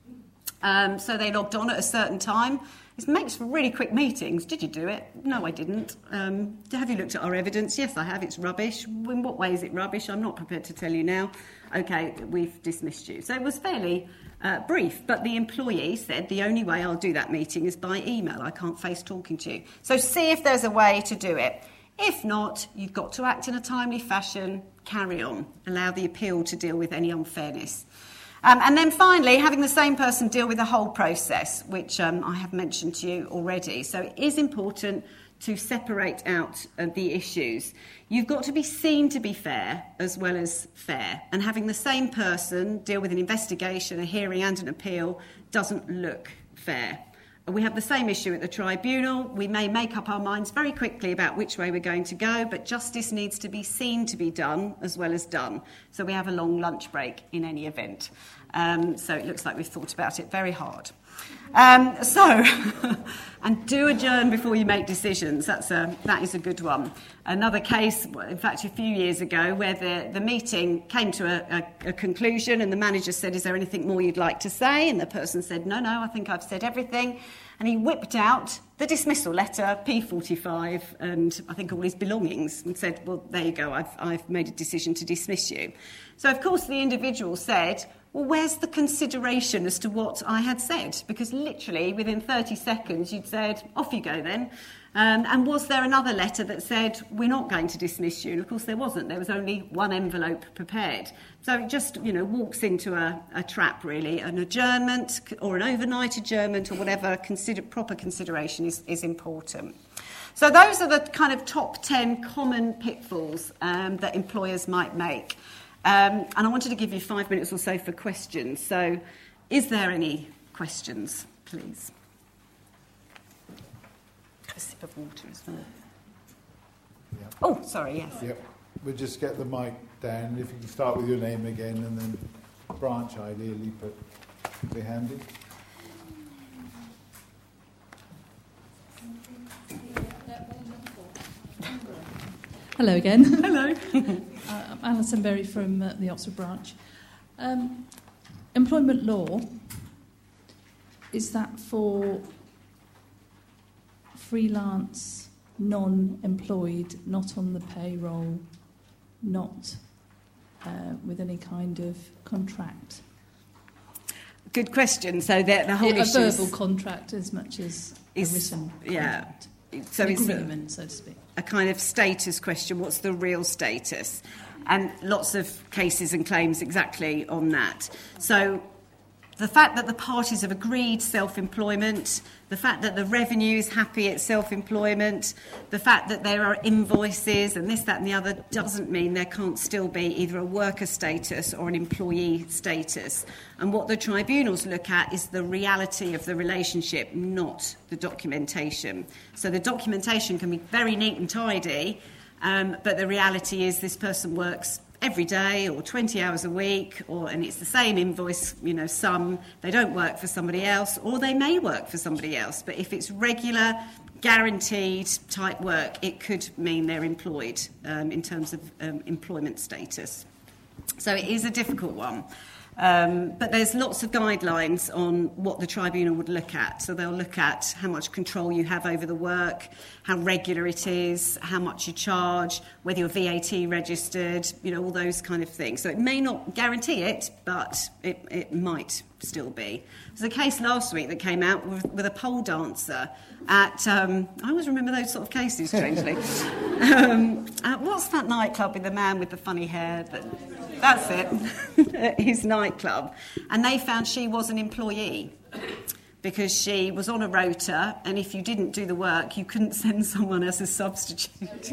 So they logged on at a certain time. It makes for really quick meetings. Did you do it? No, I didn't. Have you looked at our evidence? Yes, I have. It's rubbish. In what way is it rubbish? I'm not prepared to tell you now. OK, we've dismissed you. So it was fairly brief, but the employee said the only way I'll do that meeting is by email. I can't face talking to you. So see if there's a way to do it. If not, you've got to act in a timely fashion, carry on, allow the appeal to deal with any unfairness. And then finally, having the same person deal with the whole process, which I have mentioned to you already. So it is important to separate out the issues. You've got to be seen to be fair as well as fair. And having the same person deal with an investigation, a hearing and an appeal doesn't look fair. We have the same issue at the tribunal. We may make up our minds very quickly about which way we're going to go, but justice needs to be seen to be done as well as done. So we have a long lunch break in any event. So it looks like we've thought about it very hard. And do adjourn before you make decisions. That is a good one. Another case, in fact, a few years ago, where the meeting came to a conclusion and the manager said, is there anything more you'd like to say? And the person said, no, I think I've said everything. And he whipped out the dismissal letter, P45, and I think all his belongings, and said, well, there you go, I've made a decision to dismiss you. So, of course, the individual said, well, where's the consideration as to what I had said? Because literally within 30 seconds you'd said, off you go then. And was there another letter that said, we're not going to dismiss you? And of course there wasn't. There was only one envelope prepared. So it just, walks into a trap, really. An adjournment or an overnight adjournment or whatever proper consideration is important. So those are the kind of top 10 common pitfalls that employers might make. And I wanted to give you 5 minutes or so for questions. So is there any questions, please? A sip of water as well. Yep. Oh, sorry, yes. Yep. We'll just get the mic down. If you can start with your name again and then branch ideally, but be handy. Hello again. Hello. I'm Alison Berry from the Oxford branch. Employment law, is that for freelance, non-employed, not on the payroll, not with any kind of contract? Good question. So the whole issue a verbal contract as much as a written contract. So it's agreement, so to speak. A kind of status question. What's the real status? And lots of cases and claims exactly on that. So the fact that the parties have agreed self-employment, the fact that the revenue is happy at self-employment, the fact that there are invoices and this, that and the other doesn't mean there can't still be either a worker status or an employee status. And what the tribunals look at is the reality of the relationship, not the documentation. So the documentation can be very neat and tidy, but the reality is this person works every day or 20 hours a week, and it's the same invoice, some they don't work for somebody else, or they may work for somebody else. But if it's regular, guaranteed type work, it could mean they're employed in terms of employment status. So it is a difficult one. But there's lots of guidelines on what the tribunal would look at. So they'll look at how much control you have over the work, how regular it is, how much you charge, whether you're VAT registered, all those kind of things. So it may not guarantee it, but it might still be. There's a case last week that came out with a pole dancer at... I always remember those sort of cases, strangely. What's that nightclub with the man with the funny hair? That's it, his nightclub. And they found she was an employee because she was on a rota, and if you didn't do the work, you couldn't send someone as a substitute.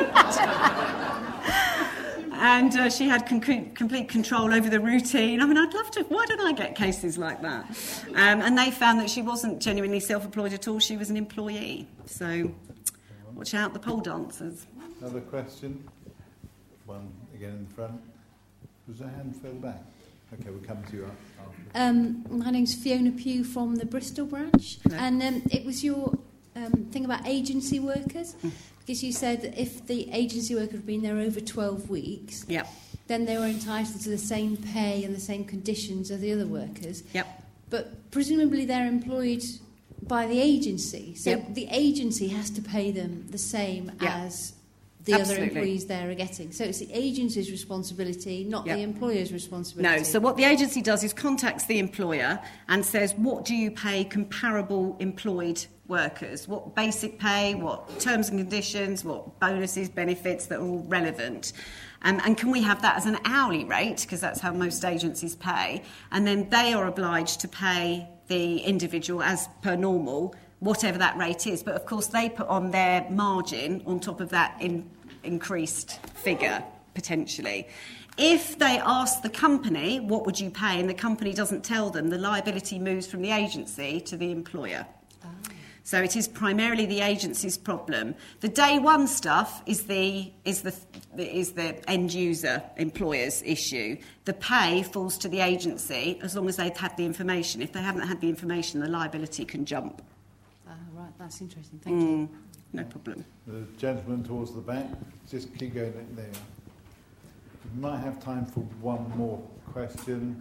And she had complete control over the routine. I mean, I'd love to... Why don't I get cases like that? And they found that she wasn't genuinely self-employed at all. She was an employee. So watch out, the pole dancers. Another question? One again in the front. Was the hand further back? Okay, we'll come to you after. My name's Fiona Pugh from the Bristol branch. Hello. And it was your thing about agency workers. Because you said that if the agency worker had been there over 12 weeks, yep, then they were entitled to the same pay and the same conditions as the other workers. Yep. But presumably they're employed by the agency. So yep, the agency has to pay them the same yep, as the absolutely other employees there are getting. So it's the agency's responsibility, not yep, the employer's responsibility. No, so what the agency does is contacts the employer and says, what do you pay comparable employed workers? What basic pay, what terms and conditions, what bonuses, benefits that are all relevant. And can we have that as an hourly rate, because that's how most agencies pay. And then they are obliged to pay the individual as per normal, whatever that rate is. But of course they put on their margin on top of that increased figure, potentially. If they ask the company, what would you pay, and the company doesn't tell them, the liability moves from the agency to the employer. So it is primarily the agency's problem. The day one stuff is the end user employer's issue. The pay falls to the agency as long as they've had the information. If they haven't had the information, the liability can jump. Right, that's interesting. Thank you. No problem. The gentleman towards the back, just keep going there. We might have time for one more question.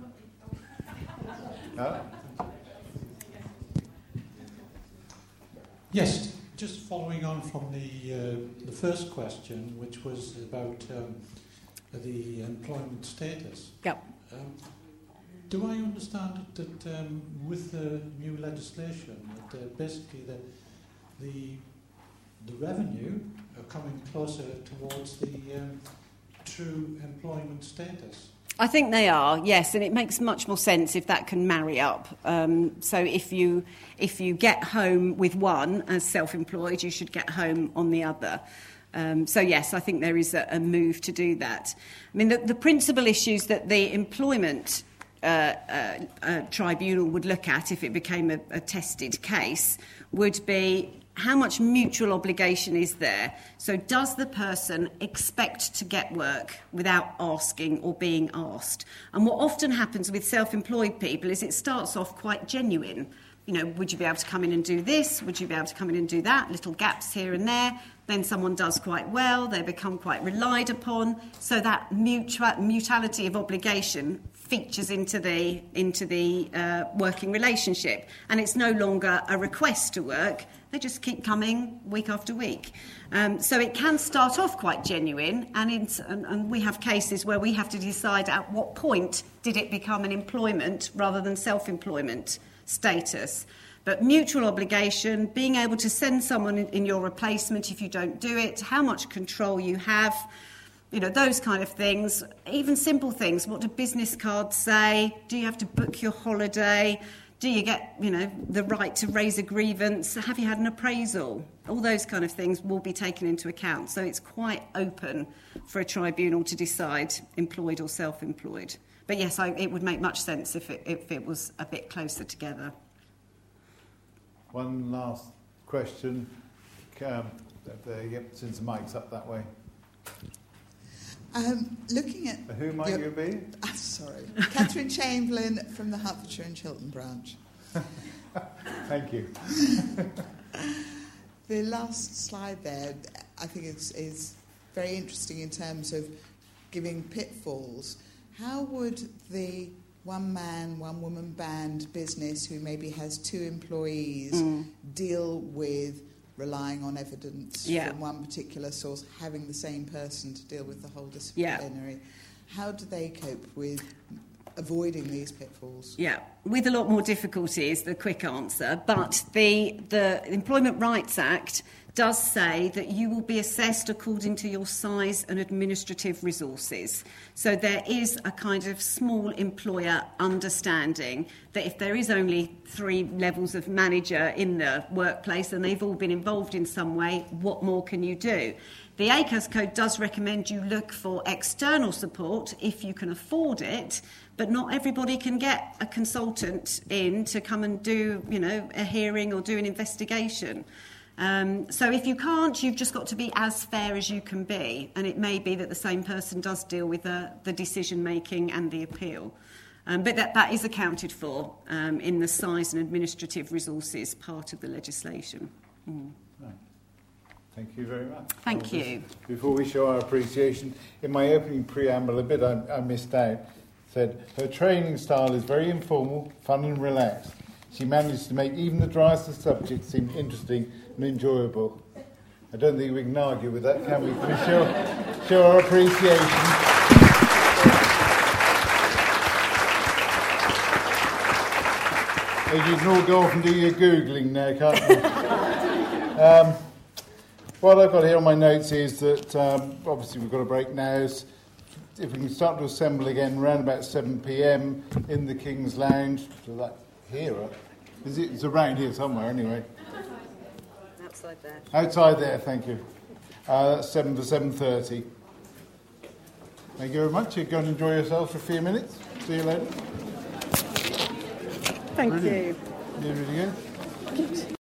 Yes, just following on from the first question, which was about the employment status. Yep. Do I understand that with the new legislation, that basically the revenue are coming closer towards the true employment status? I think they are, yes, and it makes much more sense if that can marry up. So if you get home with one as self-employed, you should get home on the other. So yes, I think there is a move to do that. I mean, the principal issues that the employment tribunal would look at if it became a tested case would be how much mutual obligation is there. So does the person expect to get work without asking or being asked? And what often happens with self-employed people is it starts off quite genuine. Would you be able to come in and do this? Would you be able to come in and do that? Little gaps here and there. Then someone does quite well. They become quite relied upon. So that mutuality of obligation features into the working relationship. And it's no longer a request to work. They just keep coming week after week. So it can start off quite genuine, and we have cases where we have to decide at what point did it become an employment rather than self-employment status. But mutual obligation, being able to send someone in your replacement if you don't do it, how much control you have, those kind of things. Even simple things. What do business cards say? Do you have to book your holiday? Do you get, the right to raise a grievance? Have you had an appraisal? All those kind of things will be taken into account. So it's quite open for a tribunal to decide employed or self-employed. But yes, it would make much sense if it was a bit closer together. One last question. Since the mic's up that way. Looking at... Who might you be? Sorry. Catherine Chamberlain from the Hertfordshire and Chiltern branch. Thank you. The last slide there, I think is very interesting in terms of giving pitfalls. How would the one-man, one-woman band business who maybe has 2 employees deal with relying on evidence from one particular source, having the same person to deal with the whole disciplinary? How do they cope with avoiding these pitfalls? Yeah, with a lot more difficulty is the quick answer, but the Employment Rights Act does say that you will be assessed according to your size and administrative resources. So there is a kind of small employer understanding that if there is only 3 levels of manager in the workplace and they've all been involved in some way, what more can you do? The ACAS Code does recommend you look for external support if you can afford it, but not everybody can get a consultant in to come and do, a hearing or do an investigation. So if you can't, you've just got to be as fair as you can be, and it may be that the same person does deal with the decision-making and the appeal. But that is accounted for in the size and administrative resources part of the legislation. Right. Thank you very much. Thank you. Before we show our appreciation, in my opening preamble, a bit I missed out, said, her training style is very informal, fun and relaxed. She managed to make even the driest of subjects seem interesting and enjoyable. I don't think we can argue with that, can we? Can we show our appreciation? You can all go off and do your Googling now, can't you? What I've got here on my notes is that obviously we've got a break now. So if we can start to assemble again around about 7 p.m. in the King's Lounge. So that here, is it? It's around here somewhere anyway. Outside there. Outside there, thank you. That's 7 for 7:30. Thank you very much. You go and enjoy yourself for a few minutes. See you later. Thank Brilliant. you. You ready to go?